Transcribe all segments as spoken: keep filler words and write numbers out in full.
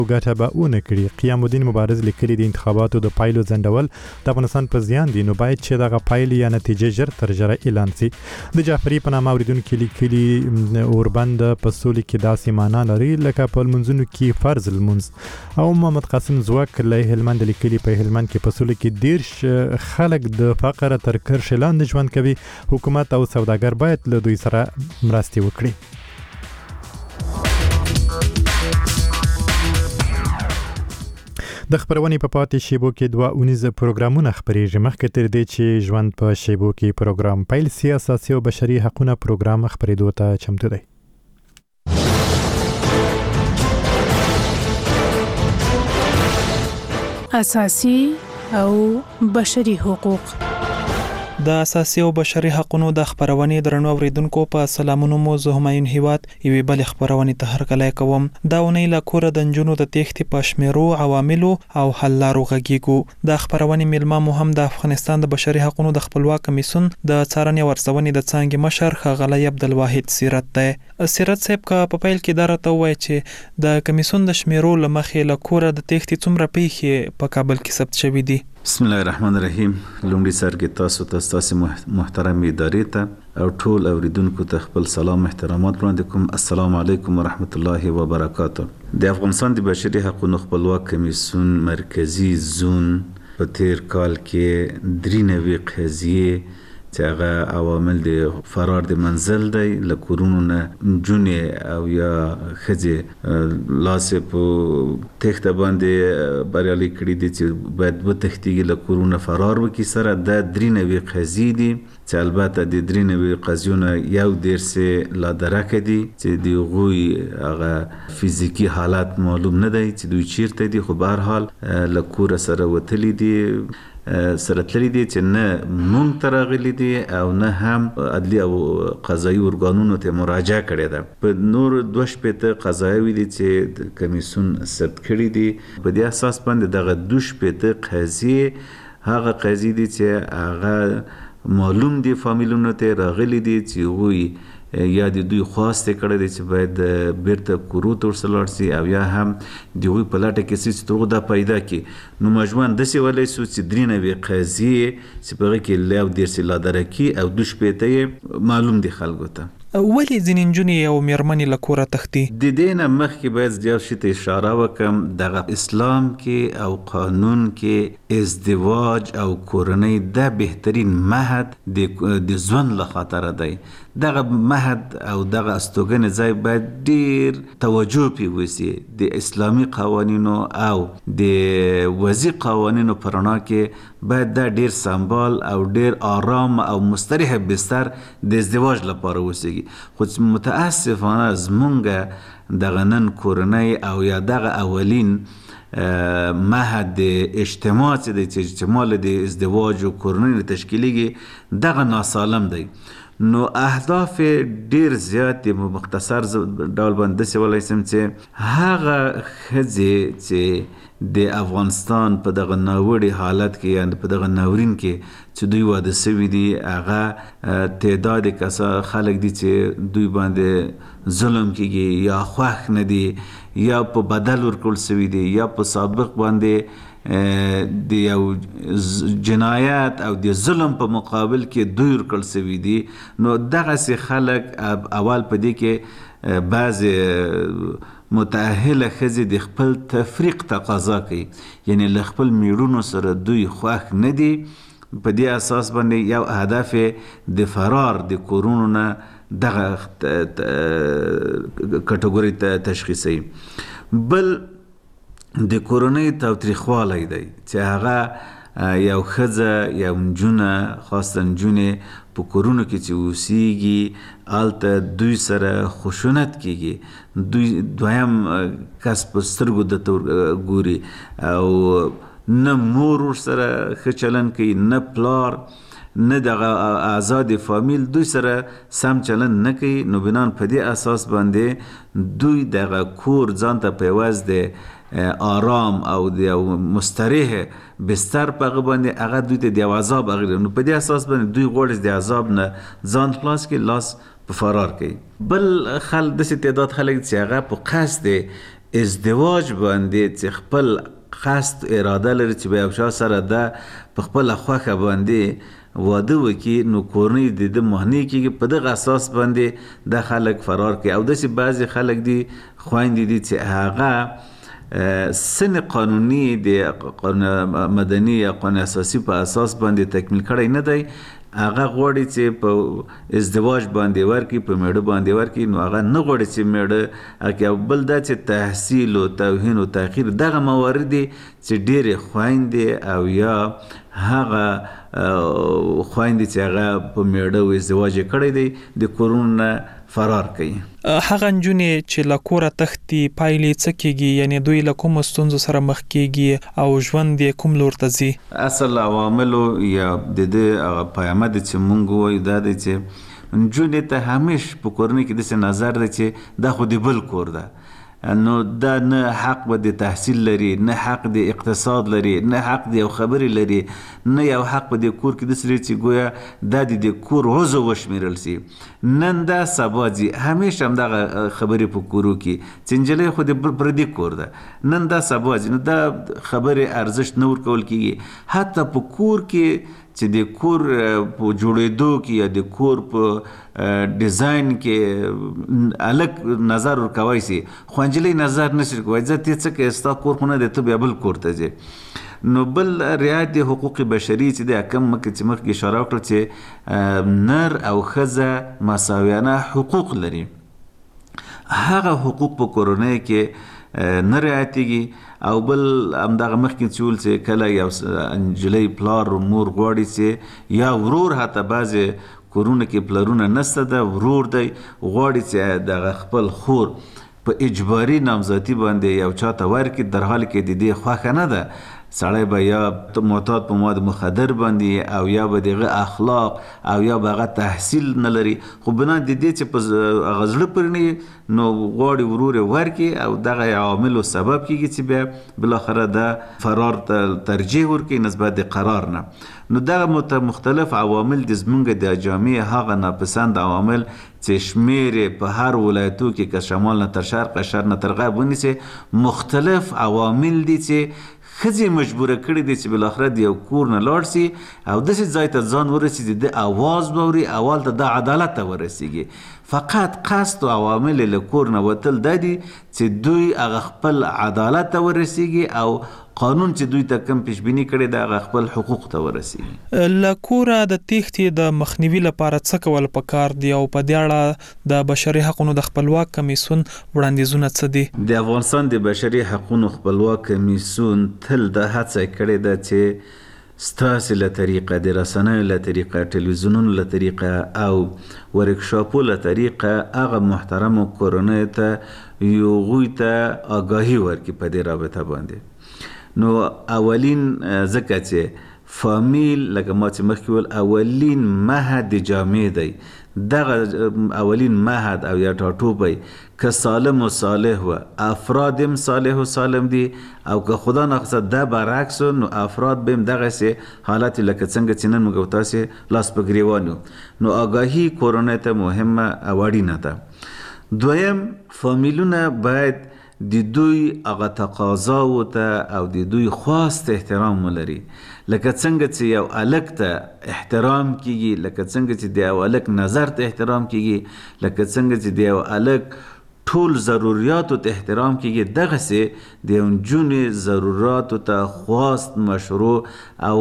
ګټه به ونه کړي. قیام الدین مبارز لیکلي د انتخاباتو د پایلو ځنډول د افغانستان په زیان دي، نو باید چې دغه پایلې یا نتیجې ژر تر ژره اعلان شي. د جعفري په نامه اوریدونکي لیکلي اوربند په سولې کې داسې معنا لري لکه په لمونځونو کې فرض لمونځ. او محمد قاسم زوک له هلمند لیکلي په هلمند کې په سولې کې دیرش خلک د فقر تر کرښې لاندې ژوند کوي. حکومت او سوداګر باید له دوی سره مرستې وکړي. د خبرونې په پاتې شیبو کې دوه اونیزه پروګرامونه خبرېږي. مخکې تر دې چې ژوند په شیبو کې پروګرام پیل سي، اساسي او بشري حقوقونه پروګرام خبرېدو ته چمتو دی. اساسي او بشري حقوق. د اساسي او بشري حقوقو د خبرونې درنو اوریدونکو په سلامونو مو زه همایون هیواد یوې بل خبرونې ته هرکلی کوم. دا ونې له کوره د نجونو د تېښتې په شمیرو عواملو او حل لارو غږیږو. د خبرونې میلمه مو هم د افغانستان د بشري حقوقو د خپلواک کمیسیون د څارنې او ارزونې د څانګې مشر ښاغلی عبدالواحد سیرت دی. سیرت صاحب که په پیل کې دا راته ووایي چې د کمیسیون د شمیرو له مخې له کوره د تېښتې څومره پیښې په کابل کې ثبت شوي دي؟ بسم الله الرحمن الرحیم. لومړي سر کې تاسو ته ستاسو محترم ادارې ته او ټول اوریدونکو ته خپل سلام احترامات وړاندې کوم. السلام علیکم ورحمت الله وبرکاته. د افغانستان د بشري حقوقو خپلواک کمیسیون مرکزی زون په تیر کال کې درې نوي قضیې چې هغه عوامل د فرار د منزل دی، له کورونو نه نجونې او یا ښځې لاسې په تېښته باندې بریالي کړي دي چې باید وتښتېږي، له کورونو فرار وکړي. سره دا درې نوي قضیې دي چې البته د درې نوي قضیو نه یو دېرسې لا درکه دي چې د هغوی هغه فزیکي حالت معلوم نه دی چې دوی چیرته دي، خو به هر حال له کوره سره وتلي دي، سره تللی دي چې نه مونږ ته راغلي دي او نه هم عدلي او قضایي ارګانونو ته مراجعه کړې ده. په نور دوه شپېته قضایاوې دي چې د کمیسیون ثبت کړي دي. په دې اساس باندې دغه دوه شپېته قضیې هغه قضیې دي چې هغه معلوم دي فامیلونو ته راغلي دي چې هغوی یا د دوی خواسته کړی دی چې باید بیرته کورو ته ورسره لاړ شي او یا هم د هغوی په لټه کې شي چې تر هغو دا پیدا کړي. نو مجموعاً داسې ویلی شو چې درې نوي قضیې چې په هغې کې یو دېرس لادرکي او دوه شپېته یې معلوم دي خلکو ته. ولې ځینې نجونې او میرمنې له کوره تښتي؟ د دې نه مخکې باید یو شي ته اشاره وکړم. دغه اسلام کې او قانون کې ازدواج او کورنۍ دا بهترین مهد د ژوند له خاطره دی. دغه مهد او دغه استوګنې ځای باید ډیر توجه پې وشي. د اسلامي قوانینو او د وضعي قوانینو په رڼا کې باید دا ډیر سمبال او ډیر آرام او مستریح بستر د ازدواج لپاره وسیږي. خو متاسفانه زمونږ دغه نن کورنۍ او یا دغه اولین مهد اجتماع چې دی چې اجتماع د ازدواج او کورنۍ تشکیلیږي دغه ناسالم دی. نو اهداف ډیر زیات دي. مختصر ډول باندې داسې ویلی شم چې هغه ښځې چې د افغانستان په دغه ناوړي حالت کې یا په دغه ناورین کې چې دوی واده شوي دي، هغه تعداد کسا خلک دي چې دوی باندې ظلم کېږي یا خوښ نه دي یا په بدل ورکړل شوي دي یا په سابق باندې د یو جنایت او د ظلم په مقابل کې دوی ورکړل شوي دي. نو دغسې خلک اول په دې کې بعضې متأهله ښځې د خپل تفریق تقاضا کوي، یعنی له خپل میړونو سره دوی خوښ نه دي. په دې اساس باندې یو هدف د فرار د کورونو نه دغه کټګوري ته تشخیصوي. بل د کورنۍ تاوتریخوالی دی چې هغه یو ښځه یو نجونه خاصه نجونې په کورونو کې چې اوسیږي هلته دوی سره خشونت کېږي، دوی دویم کس په سترګو درته ګوري او نه مور ورسره ښه چلند کوي، نه پلار، نه دغه اعضا د فامیل دوی سره سم چلند نه کوي. نو بنان په دې اساس باندې دوی دغه کور ځان ته په عوض د آرام او د مستریح بستر په هغه باندې هغه دوی ته د یو عذاب اغیره. نو په دې اساس باندې دوی غواړي د عذاب نه ځان خلاص کړي، لاس په فرار کوي. بل خل داسې تعداد خلک چې هغه په قصد ازدواج باندې چې خپل قصد اراده لري چې به یو چا سره ده په خپله خوښه باندې واده وکړي، نو کورنۍ د ده مهنی کېږي. په دغه اساس باندې دا خلک فرار کوي. او داسې بعضې خلک دي، خویندې دي چې هغه سن قانوني د قانون مدني یا قانون اساسي په اساس باندې تکمیل کړی نه دی، هغه غواړي چې په ازدواج باندې ورکړي، په میړه باندې ورکړي. نو هغه نه غواړي چې میړه هکې. بل دا چې تحصیل و توهین و تاخیر دغه موارد دي چې ډېرې خویندې او یا هغه خویندې چې هغه په میړه و ازدواج یې کړی دی د کورونو نه فرار کوي. هغه نجونې چې له کوره تښتي پایلې څه کېږي؟ یعنې دوی له کومو ستونزو سره مخ کېږي او ژوند یې کوم لور ته ځي؟ اصل عواملو یا د ده هغه پیامه دی چې مونږ ووایو دا دی چې نجونې ته همیش په کورنۍ کې داسې نظر دی چې دا خو د بل کور ده، نو دا نه حق به د تحصیل لري، نه حق د اقتصاد لري، نه حق د یو خبرې لري، نه یو حق په د کور کې داسې لري چې ګویا دا د د کور عضو وشمېرل سي. نن دا سبا ځي همیشه همدغه خبرې په کورو کې چې نجلۍ خو د پردي کور ده، نن دا سبا ځي. نو دا خبرې ارزښت نه ورکول کېږي. حتی په کور کې چې د کور په جوړېدو کې یا د کور په ډیزاین کې الګ نظر ورکوی سي، خو نجلۍ نظر نشي ورکوی. ځه ته څه کوې، ستا کور خو نه دی، ته بیا بل کور ته ځې. نو بل رعایت د حقوق بشري چې دی، کم مخکې چې مخکې اشاره وکړه چې نر او ښځه مساویانه حقوق لري، هغه حقوق په کورنۍ کې نه رعایتېږي. او بل همدغه مخکې چې ویل چې کله یو نجلۍ پلار مور غواړي چې یا ورور، حتی بعضې کورونه کې پلرونه نسته ده، ورور دی غواړي چې دغه خپل خور په اجباري نامزدي باندې یو چا ته ورکړي، در حال کې د دې خوښه نه ده. سړی به یا معتاد په مواد مخدر باندې او یا به دغه اخلاق او یا به هغه تحصیل نه لري، خو بنا د دې چې په هغه زړه پورې نه، نو غواړي ورور یې ورکړي او دغه عواملو سبب کېږي چې بیا بالاخره د فرار ته ترجیح ورکړي نسبت د قرار نه. نو دغه مختلف عوامل د زمونږ د جامعې هغه ناپسند عوامل چې شمېر په هر ولایتو کې که شمال نه تر شرق، شرق نه تر غرب ونیسي، مختلف عوامل دي چې ښځې مجبوره کړي دي چې بالاخره د یو کور نه لاړ سي او داسې ځای ته ځان ورسي د اواز به اوري، اول ته د عدالت ته ورسیږي. فقط قصد او عوامل له کور نه وتل دا دي چې دوی هغه خپل عدالت ته ورسیږي او قانون چې دوی ته کم پیشبیني کړي د هغه خپل حقوق ته ورسیږي. له کوره د تېښتې د مخنیوي لپاره څه کول پکار دي او په دې اړه د بشري حقونو د خپلواک کمیسیون وړاندیزونه څه دي؟ د افغانستان د بشري حقونو خپلواک کمیسیون تل دا هڅه کړې ده چې ستاسې له طریقه، د رسنیو له طریقه، ټلویزیونونو له طریقه او ورکشاپو له طریقه هغه محترمو کورنیو ته یو هغوی ته آګاهي ورکړي په دې رابطه باندې. نو اولین ځکه چې فامیل لکه ما چې مخکې ویل اولین مهد د جامعې دی، دغه اولین مهد او یا ټاټوبی که سالم و صالح و افراد هم صالح و سالم دي او که خدا نخواسته ده برعکس نو افراد به هم دغسې حالت لکه څنګه چې نن موږ تاسې لاس په ګریوان یو. نو آګاهي کورنۍ ته مهمه او اړینه ده. دویم، فامیلونه باید د دوی هغه تقاضاو ته او د دوی خواست احترام ولري، لکه څنګه چې یو الک ته احترام کیږي، لکه څنګه چې د یو الک نظر ته احترام کیږي، لکه څنګه چې د یو الک ټول ضرورتو ته احترام کیږي، دغسې د یو نجونې ضرورتو ته خواست مشروع او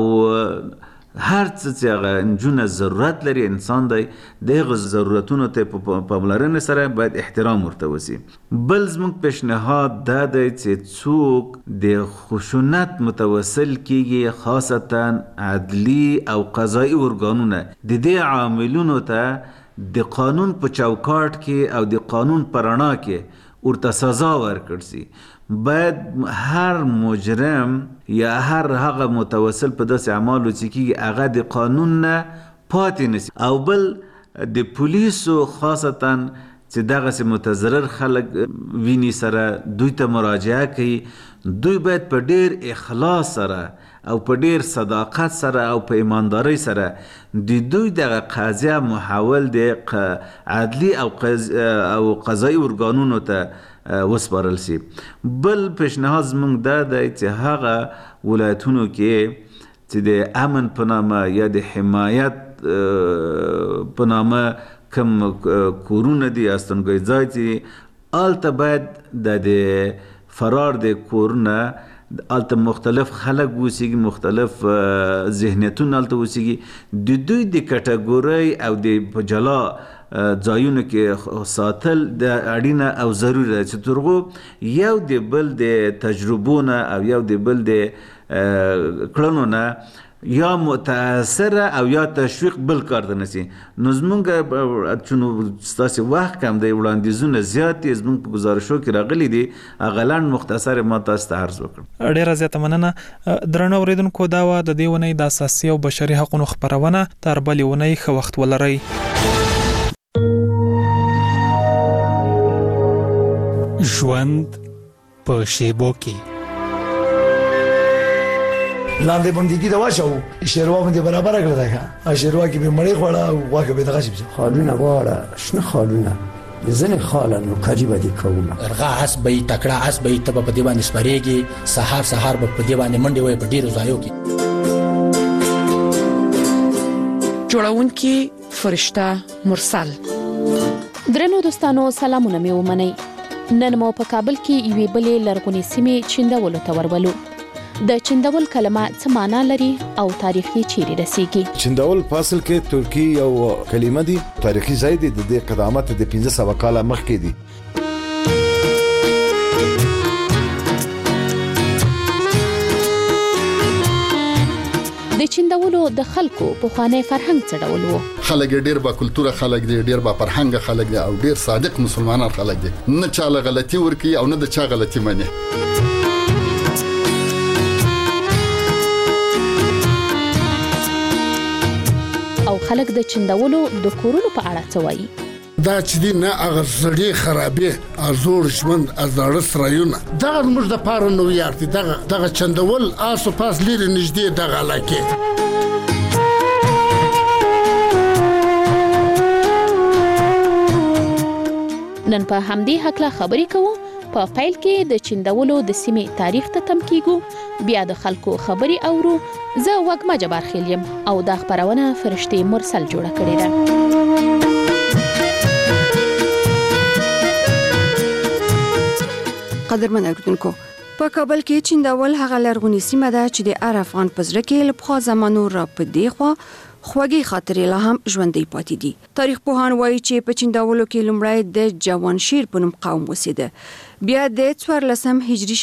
هر څه چې هغه نجونه ضرورت لري انسان دی د هغه ضرورتونو ته په پاملرنې سره باید احترام ورته وسي. بل زموږ پیشنهاد دا دی چې څوک د خشونت متوسل کیږي، خاصتا عدلی او قضایي ارګانونه د دې عاملونو ته د قانون په چوکاټ کې او د قانون په رڼا کې ورته سزا ورکړل سي. باید هر مجرم یا هر هغه متوسل په داسې اعمالو چې کېږي هغه د قانون نه پاتې نسی. او بل د پولیسو خاصتا چې دغسې متضرر خلک ویني سره دوی ته مراجعه کوي، دوی باید په ډیر اخلاص سره او په ډیر صداقت سره او په ایماندارۍ سره د دوی دغه قضیه محول د عدلی او قضایي ارګانونو ته وسپارل سي. بل پیشنهاد زموږ دا دی چې هغه ولایتونو کې چې د امن په نامه یا د حمایت په نامه کم کورونه دي استوګنځای ځای چې هلته باید د فرار د کورونه هلته مختلف خلک اوسیږي، مختلف ذهنیتونه هلته اوسیږي، د دوی د کټګورۍ او د په جلا ځایونو کې ساتل د اړینه او ضروري ده چې ترغو یو د بل د تجربو نه او یو د بل د کړنو نه یا متاثره او یا تشویق بل کار ته نسی. نو زمونږ چونو ستاسې وخت کم دی، وړاندیزونه زیات دي، زمونږ په گزارشو کې راغلي دي، هغه لنډ مختصر ما تاسو ته عرض وکړم. ډیره زیاته مننه. درنو اوریدونکو، دا وه د دې اونۍ د اساسي او بشري حقوقو خپرونه. تر بلې اونۍ ښه وخت ولرئ. ژوند په شیبو کې لاندې باندې دا واښو شیروا باندې برابر کړل دا شیروا کې به مړی خوړه او واکه به دغه شي خالونه واړه شنه خالونه ځنه خالونه کاجی باندې کومه ارغا اس به تکړه اس به تب په دی باندې سپریږي، سحر سحر په دی باندې منډي وي په ډیرو ځایو کې. جوړونکي فرشته مرسل. درنو دوستانو، سلامونه مې ومنئ. نن مو په کابل کې یوې بلې لرغونې سیمې چندولو ته ورولو. د چندول کلمه څه معنا لري او تاریخ یې چیرې رسیږي؟ چندول په اصل کې ترکی یو کلمه دي، تاریخي ځای دی، د دې قدامت د پنځه سوه کاله مخکې دی. د چندولو د خلکو پخوانی فرهنګ څه ډول و؟ خلک ډیر با کلتوره خلک دي، ډیر با فرهنګ خلک دي او ډیر صادق مسلمانان خلک دي، نه چاله غلطي ورکی او نه د چا غلطي مني. او خلک د چندولو د کورونو په اړه څه وایي؟ دا چې دی نه هغه زړې خرابې ازور ژوند ازاړه سرایونه دغه موږ د پاره نو یارتي دغه دغه چندول آسو پاس لري نږدې دغه علاقه. نن په همدې حقله خبرې کوو. په پیل کې د چندولو د سیمې تاریخ ته تم کیږو، بیا د خلکو خبرې اورو. زه وګما جبار خیل یم او دا خبرونه فرشته مرسل جوړه کړې ده. قدرمن اوریدونکو، په کابل کې چندول هغه لرغونې سیمه ده چې د هر افغان په زړه کې له پخوا زمانو را په دی خوا خوږی خاطرې لا هم ژوندۍ پاتې دي. تاریخ پوهان وایي چې په چندولو کې لومړی د جوانشیر په نوم قوم اوسېده، بیا د څوارلسم هجري